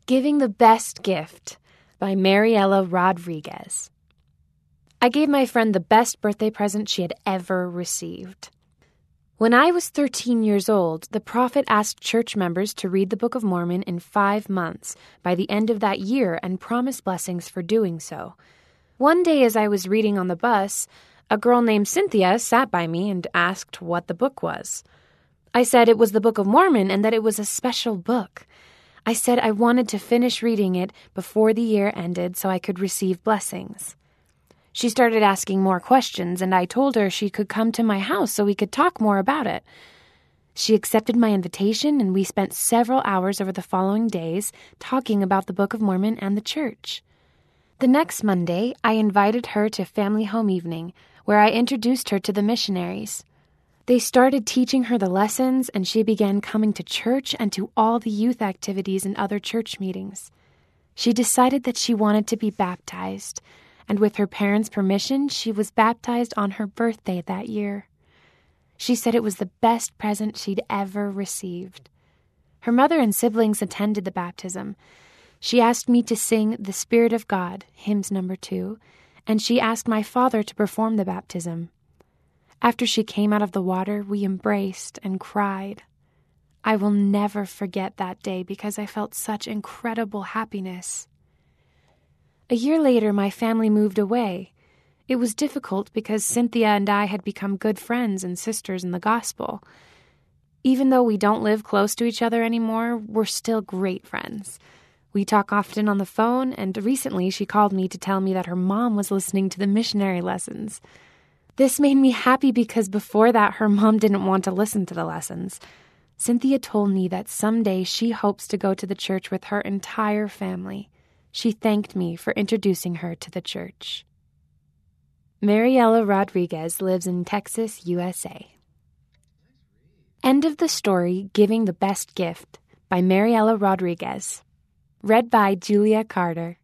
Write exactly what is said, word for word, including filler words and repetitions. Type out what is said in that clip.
Giving the Best Gift by Mariela Rodriguez. I gave my friend the best birthday present she had ever received. When I was thirteen years old, the prophet asked church members to read the Book of Mormon in five months by the end of that year and promised blessings for doing so. One day as I was reading on the bus, a girl named Cynthia sat by me and asked what the book was. I said it was the Book of Mormon and that it was a special book. I said I wanted to finish reading it before the year ended so I could receive blessings. She started asking more questions, and I told her she could come to my house so we could talk more about it. She accepted my invitation, and we spent several hours over the following days talking about the Book of Mormon and the church. The next Monday, I invited her to family home evening, where I introduced her to the missionaries. They started teaching her the lessons, and she began coming to church and to all the youth activities and other church meetings. She decided that she wanted to be baptized, and with her parents' permission, she was baptized on her birthday that year. She said it was the best present she'd ever received. Her mother and siblings attended the baptism. She asked me to sing The Spirit of God, hymns number two, and she asked my father to perform the baptism. After she came out of the water, we embraced and cried. I will never forget that day because I felt such incredible happiness. A year later, my family moved away. It was difficult because Cynthia and I had become good friends and sisters in the gospel. Even though we don't live close to each other anymore, we're still great friends. We talk often on the phone, and recently she called me to tell me that her mom was listening to the missionary lessons. This made me happy because before that, her mom didn't want to listen to the lessons. Cynthia told me that someday she hopes to go to the church with her entire family. She thanked me for introducing her to the church. Mariela Rodriguez lives in Texas, U S A. End of the story, Giving the Best Gift by Mariela Rodriguez. Read by Julia Carter.